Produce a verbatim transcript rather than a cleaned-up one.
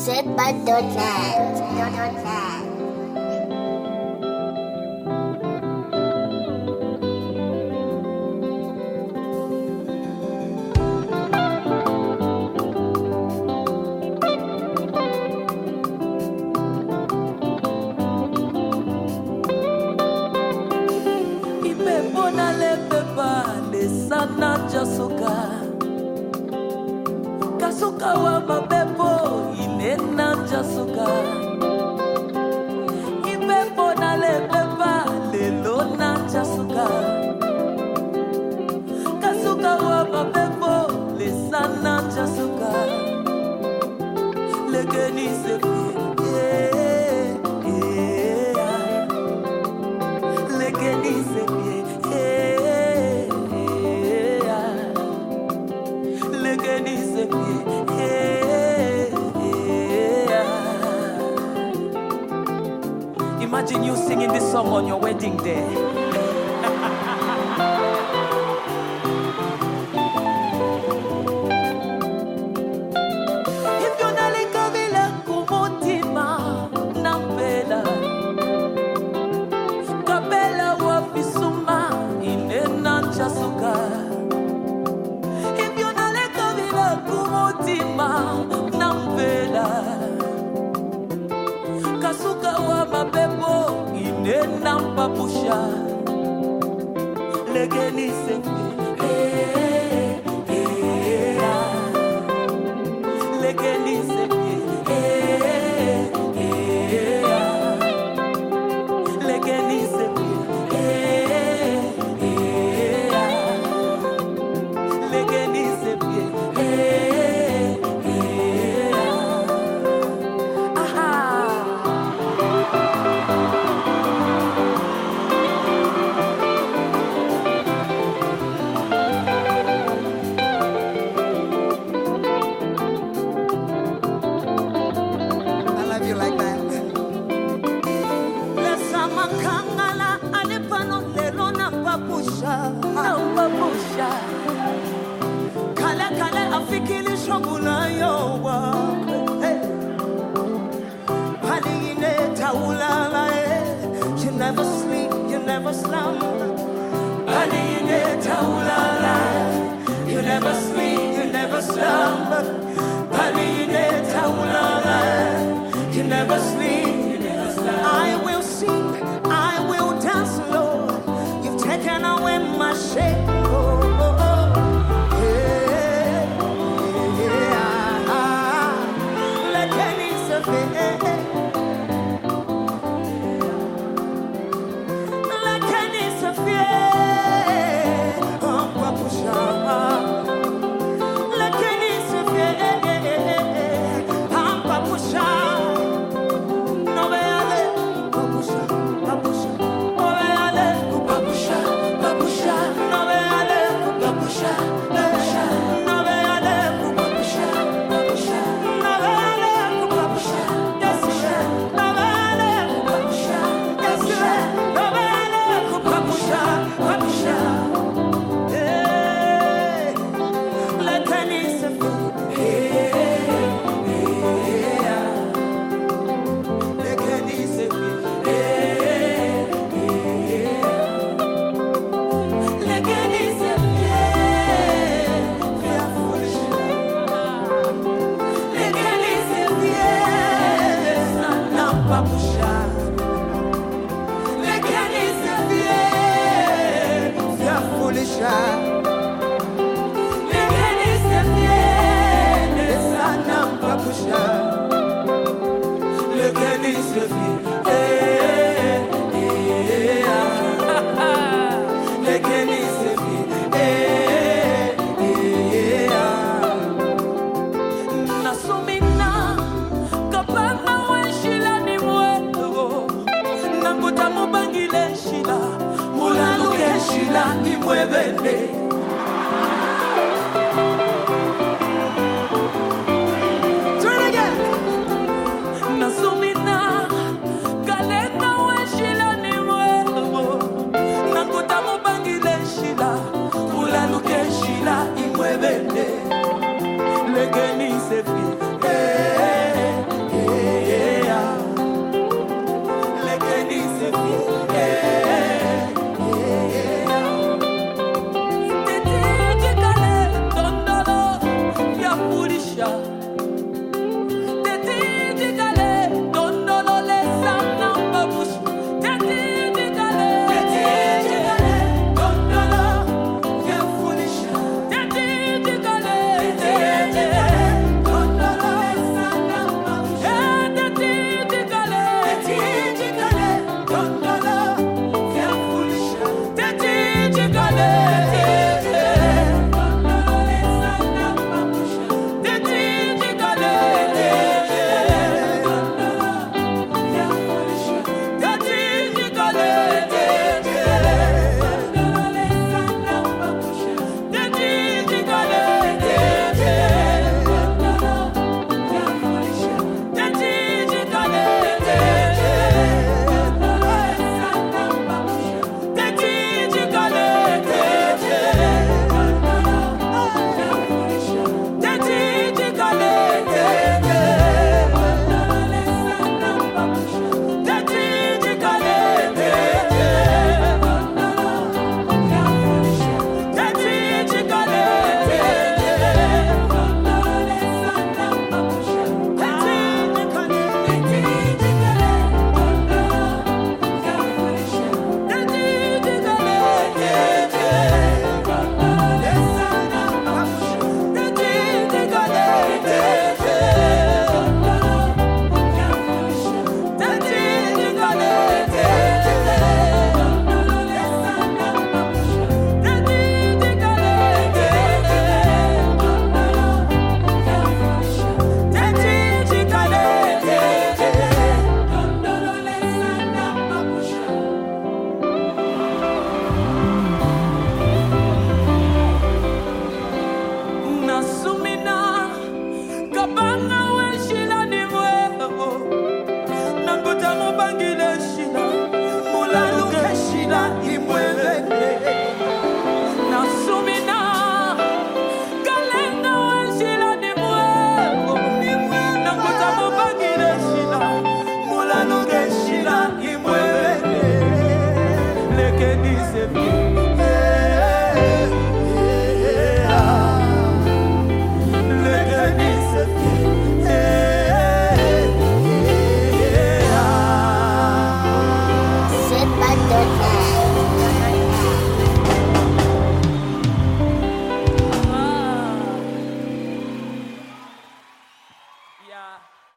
zbud dot net. Kasuka wa mapepo inena jasuka Ipepo na lepepa lelo na jasuka Kasuka wa mapepo lesana jasuka Legeni sefi yeah, yeah. Legeni sefi yeah, yeah. Legeni sefi Imagine you singing this song on your wedding day. If you're not like a villa, kumotima nampela. Kabela wafisuma inena jasuka. If you're not like a villa, kumotima nampela. Kasuka wa mapepo inena mpapusha Legeni sefi eh, eh, Legeni sefi eh, eh, Legeni sefi eh, eh, Legeni sefi eh, eh, aha. Kale kale afikili shongula yowa Paligine taulala You never sleep, you never slumber Paligine taulala You never sleep, you never slumber Paligine taulala You never sleep, you never slumber I will sing, I will dance, Lord You've taken away my shame oh, oh, oh. Legeni sefi, eh, Yeah.